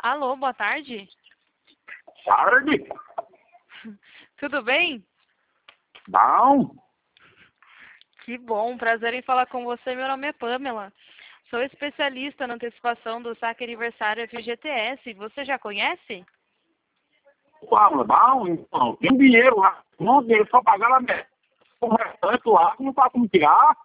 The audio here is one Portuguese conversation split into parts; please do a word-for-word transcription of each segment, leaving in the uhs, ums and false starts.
Alô, boa tarde. Tarde. Tudo bem? Bom. Que bom, prazer em falar com você. Meu nome é Pamela. Sou especialista na antecipação do saque aniversário F G T S. Você já conhece? Fala, bom, então. Tem dinheiro lá. Não, dinheiro só pagar lá mesmo. O restante lá, não tá como tirar.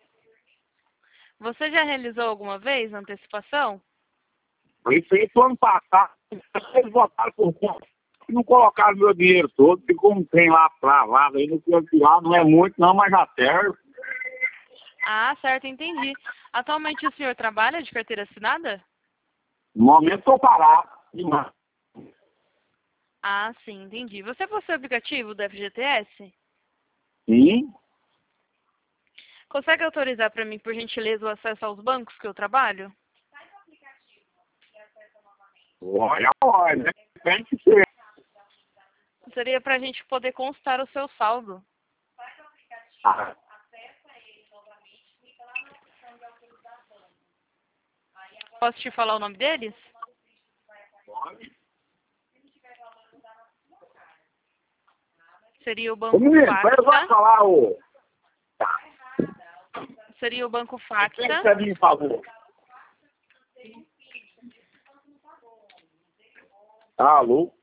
Você já realizou alguma vez a antecipação? Foi feito ano passado. Eles votaram por conta. Não colocaram meu dinheiro todo, porque como tem lá travado aí, não tinha tirar, não é muito não, mas já serve. Ah, certo, entendi. Atualmente o senhor trabalha de carteira assinada? No momento estou parado. Demais. Ah, sim, entendi. Você possui o aplicativo do F G T S? Sim. Consegue autorizar para mim, por gentileza, o acesso aos bancos que eu trabalho? Olha, olha, né? Tem que ser. Seria para a gente poder constar o seu saldo. Ah, Posso te falar o nome deles? pode. Seria o Ô, Banco menino, vai vai Facta. falar o... Seria o Banco Quem Facta. quer vir, por favor? Alô?